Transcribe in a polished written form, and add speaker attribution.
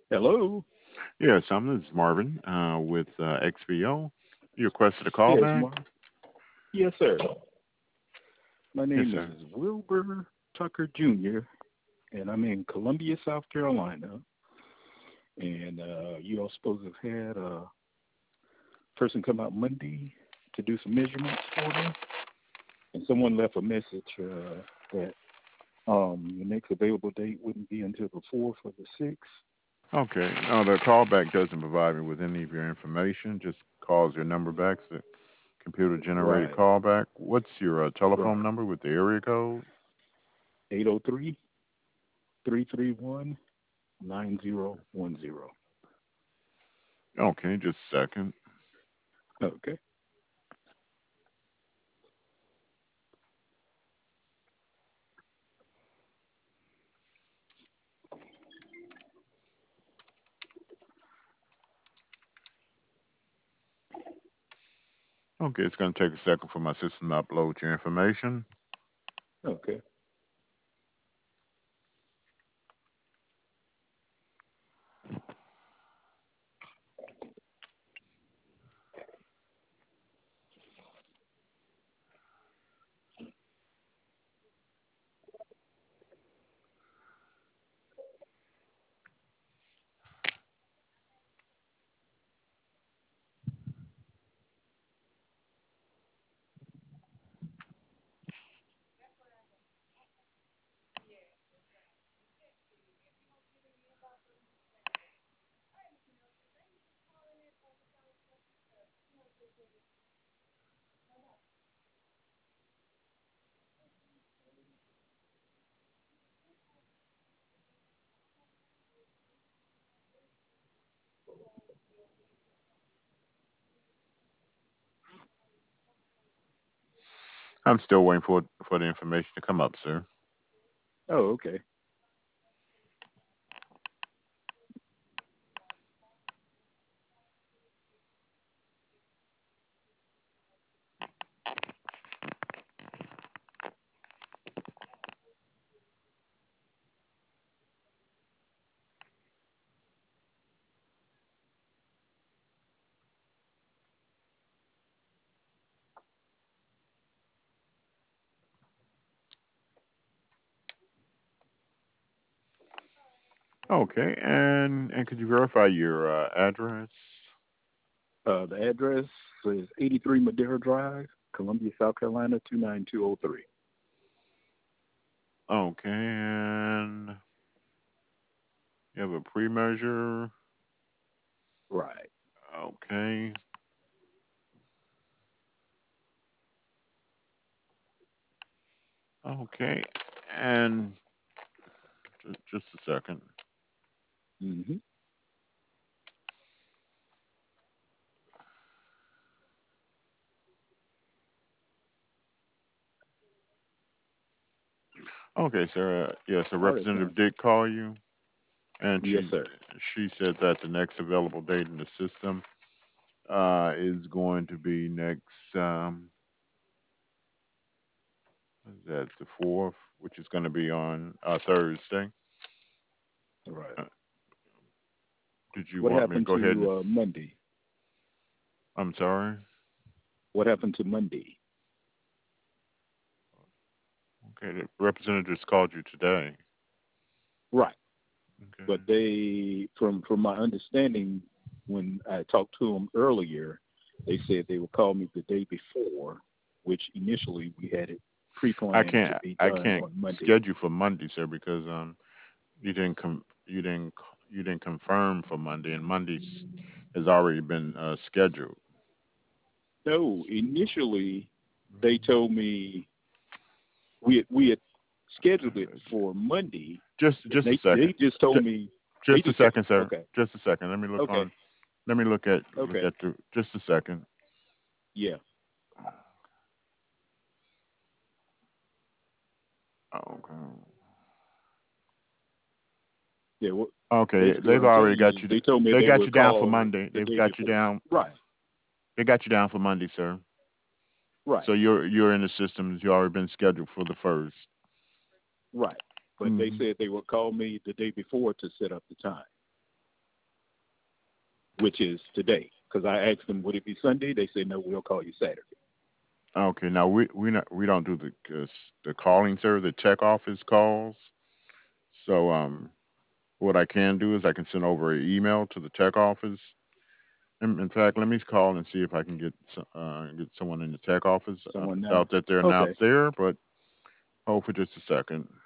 Speaker 1: Hello.
Speaker 2: Yes, this is Marvin with XVO. You requested a call
Speaker 1: Yes,
Speaker 2: back?
Speaker 1: Mark. Yes, sir. My
Speaker 2: Yes,
Speaker 1: name
Speaker 2: sir.
Speaker 1: is Wilbur Tucker Jr., and I'm in Columbia, South Carolina. And you all supposed to have had a person come out Monday to do some measurements for me, and someone left a message that the next available date wouldn't be until the 4th or the 6th.
Speaker 2: Okay. The callback doesn't provide me with any of your information. Just calls your number back. It's a computer generated
Speaker 1: Right,
Speaker 2: callback. What's your telephone
Speaker 1: right.
Speaker 2: number with the area code?
Speaker 1: 803-331-9010.
Speaker 2: Okay, just a second.
Speaker 1: Okay.
Speaker 2: Okay, it's going to take a second for my system to upload your information.
Speaker 1: Okay.
Speaker 2: I'm still waiting for the information to come up, sir.
Speaker 1: Oh, okay.
Speaker 2: Okay, and could you verify your address?
Speaker 1: The address is 83 Madeira Drive, Columbia, South Carolina, 29203.
Speaker 2: Okay, and you have a pre-measure.
Speaker 1: Right.
Speaker 2: Okay. Okay. And just a second.
Speaker 1: Hmm.
Speaker 2: Okay, sir. Yes, a
Speaker 1: Oh, that's fine.
Speaker 2: representative did call you, and
Speaker 1: Yes, sir.
Speaker 2: she said that the next available date in the system is going to be next. What is that the fourth, which is going to be on Thursday.
Speaker 1: Right.
Speaker 2: Uh, did you
Speaker 1: What
Speaker 2: want me to
Speaker 1: happened
Speaker 2: go ahead and?
Speaker 1: to Monday?
Speaker 2: I'm sorry.
Speaker 1: What happened to Monday?
Speaker 2: Okay, the representative just called you today.
Speaker 1: Right.
Speaker 2: Okay.
Speaker 1: But they, from my understanding, when I talked to them earlier, they said they would call me the day before, which initially we had it pre-planned to be
Speaker 2: I
Speaker 1: done
Speaker 2: can't
Speaker 1: on Monday.
Speaker 2: schedule for Monday, sir, because you didn't confirm for Monday, and Monday's has already been scheduled.
Speaker 1: No, initially they told me we had scheduled it for Monday, and
Speaker 2: Just a
Speaker 1: they
Speaker 2: second,
Speaker 1: just told
Speaker 2: Ju-
Speaker 1: me they
Speaker 2: just a
Speaker 1: just told,
Speaker 2: second, sir.
Speaker 1: okay,
Speaker 2: Just a second. Let me look
Speaker 1: okay,
Speaker 2: on. Let me look
Speaker 1: okay,
Speaker 2: at the. Just a second.
Speaker 1: yeah,
Speaker 2: Okay.
Speaker 1: yeah. What,
Speaker 2: Okay,
Speaker 1: basically what
Speaker 2: they've
Speaker 1: I'm
Speaker 2: already
Speaker 1: saying
Speaker 2: got
Speaker 1: is
Speaker 2: you.
Speaker 1: they told me
Speaker 2: They
Speaker 1: they
Speaker 2: got
Speaker 1: would
Speaker 2: you down for
Speaker 1: call
Speaker 2: Monday.
Speaker 1: the
Speaker 2: They've
Speaker 1: day
Speaker 2: got you
Speaker 1: before.
Speaker 2: down.
Speaker 1: Right,
Speaker 2: They got you down for Monday, sir.
Speaker 1: right,
Speaker 2: So you're in the systems. You already been scheduled for the first.
Speaker 1: right. But they
Speaker 2: Hmm.
Speaker 1: said they would call me the day before to set up the time. which is today. Because I asked them, would it be Sunday? They said, no, we'll call you Saturday.
Speaker 2: Okay. Now we don't do the calling service, the check office calls. So what I can do is I can send over an email to the tech office. In fact, let me call and see if I can get someone in the tech office. I
Speaker 1: Someone now?
Speaker 2: doubt that they're not
Speaker 1: Okay.
Speaker 2: there, but hold for just a second.